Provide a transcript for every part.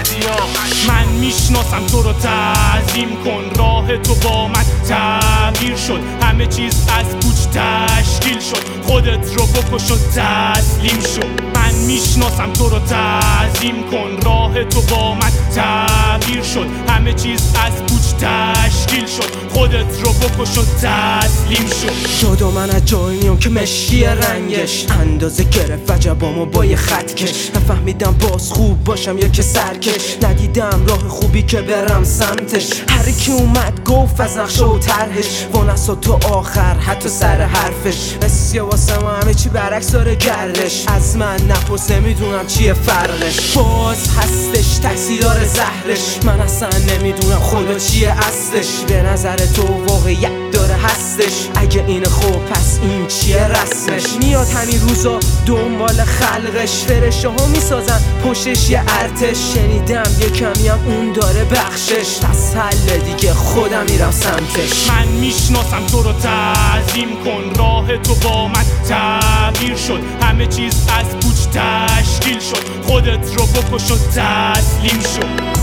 من میشناسم تو رو تعظیم کن، راه تو با من تغییر شد، همه چیز از پوچ تشکیل شد، خودت رو بکش و تسلیم شد. من میشناسم تو رو تعظیم کن، راه تو با من تغییر شد، همه چیز از پوچ تشکیل شد، خودت رو بکش و تسلیم شد. جدا من از جایی میام که مشکی رنگش اندازه گرفت وجبامو با یه خط کش. نفهمیدم باز خوب باشم یا که سرکش، ندیدم راه خوبی که برم سمتش. هر کی اومد گفت از نقشه و طرحش، وانسا تو آخر حتی سر حرفش. بسیه واسه ما همه چی برعکس داره گردش، از من نپرسه میدونم چیه فرقش. باز هستش تاثیردار زهرش، من اصلا نمیدونم خدا چیه اصلش. به نظر تو واقعیت داره هستش، اگه این خوب پس این چیه رسمش. میاد همین روزا دنبال خلقش، فرشته ها میسازن پشتش یه ارتش. شنیدم یه کمی هم اون داره بخشش، پس حل دیگه خودم میرم سمتش. من میشناسم تو رو تعظیم کن، راه تو با من تغییر شد، همه چیز از پوچ تشکیل شد، خودت رو بکش و تسلیم شد.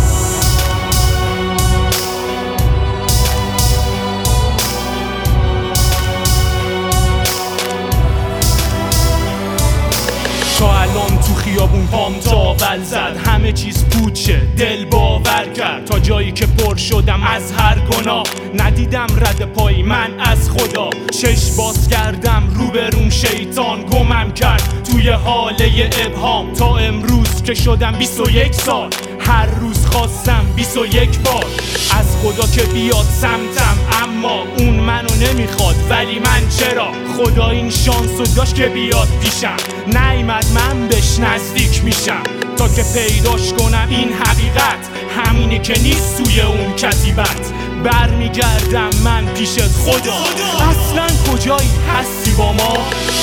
تا الان تو خیابون پام تاول زد، همه چیز پوچه دل باور کرد، تا جایی که پر شدم از هر گناه، ندیدم رد پای من از خدا. چشم باز کردم روبرون شیطان گمم کرد توی حاله ابهام، تا امروز که شدم 21 سال، هر روز خواستم 21 بار از خدا که بیاد سمتم، اما اون منو نمیخواد. ولی من چرا؟ خدا این شانسو داشت که بیاد پیشم، نیامد من بهش نزدیک میشم، تا که پیداش کنم این حقیقت، همینی که نیست توی اون کتیبت. برمیگردم من پیشت خدا، اصلا کجایی هستی با ما؟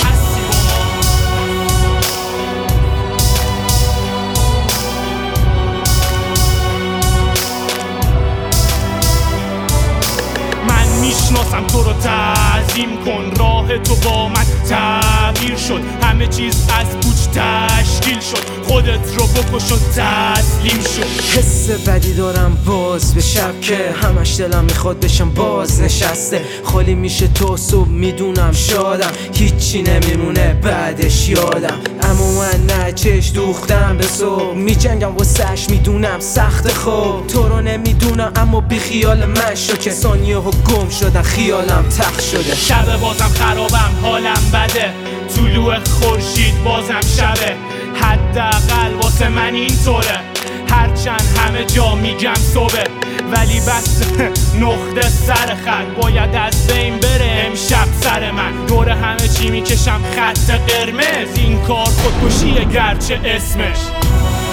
میشناسم تو رو تعظیم کن، راه تو با من تغییر شد، همه چیز از پوچ تشکیل شد، خودت رو بکش و تسلیم شد. حس بدی دارم باز به شب که همش دلم میخواد بشم باز نشسته. خالی میشه تو صبح میدونم شادم، هیچی نمیمونه بعدش یادم. اما من نه چش دوختم به صبح، میجنگم واسش میدونم سخت خوب. تو رو نمیدونم اما بی خیال من شو که ثانیه ها گم شدن، خیالم تخت شده. شب بازم خرابم حالم بده، طلوع خورشید بازم شبه، حداقل واسه من اینطوره. هرچند همه جا میگم صبح، ولی بس نقطه سر خط باید از بین بره امشب سر من. دور همه چی میکشم خط قرمز، این کار خودکشیه گرچه اسمش